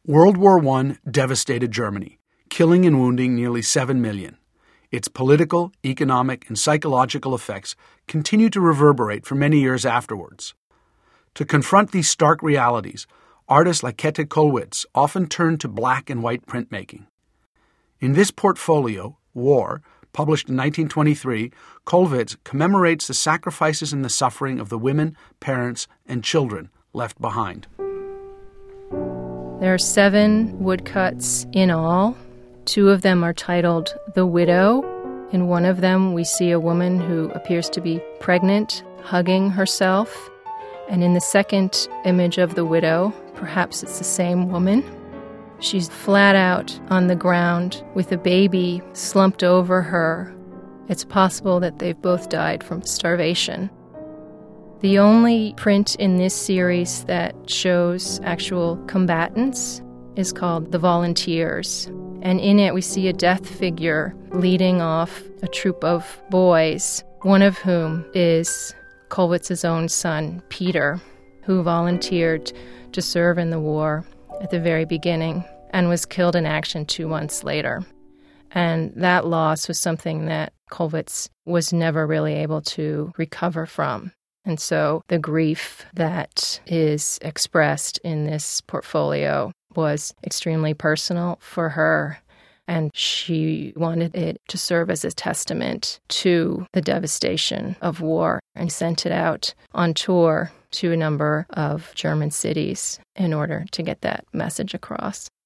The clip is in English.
World War I devastated Germany, killing and wounding nearly 7 million. Its political, economic, and psychological effects continue to reverberate for many years afterwards. To confront these stark realities, artists like Käthe Kollwitz often turn to black and white printmaking. In this portfolio, War, published in 1923, Kollwitz commemorates the sacrifices and the suffering of the women, parents, and children left behind. There are 7 woodcuts in all. 2 of them are titled The Widow. In one of them, we see a woman who appears to be pregnant, hugging herself. And in the second image of the widow, perhaps it's the same woman, she's flat out on the ground with a baby slumped over her. It's possible that they've both died from starvation. The only print in this series that shows actual combatants is called The Volunteers. And in it we see a death figure leading off a troop of boys, one of whom is Kollwitz's own son, Peter, who volunteered to serve in the war at the very beginning and was killed in action 2 months later. And that loss was something that Kollwitz was never really able to recover from. And so the grief that is expressed in this portfolio was extremely personal for her, and she wanted it to serve as a testament to the devastation of war, and sent it out on tour to a number of German cities in order to get that message across.